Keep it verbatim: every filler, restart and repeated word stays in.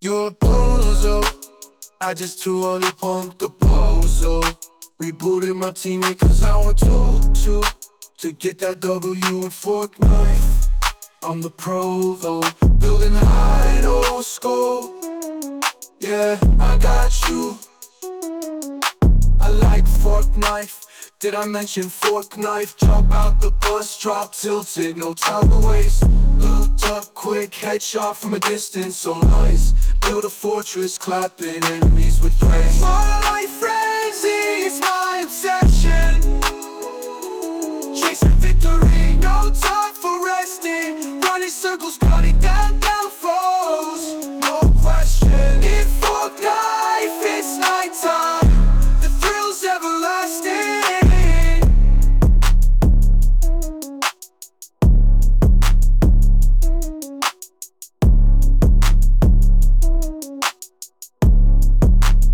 You're a poser. I just too only punk the poser. Rebooted my teammate cause I want to, to To get that W and fork knife. I'm the pro though, building high, no scope. Yeah, I got you. I like fork knife. Did I mention fork knife? Jump out the bus, drop tilted, no time to waste. Looked up quick, headshot from a distance, so nice. Build a fortress, clapping enemies with praise. My life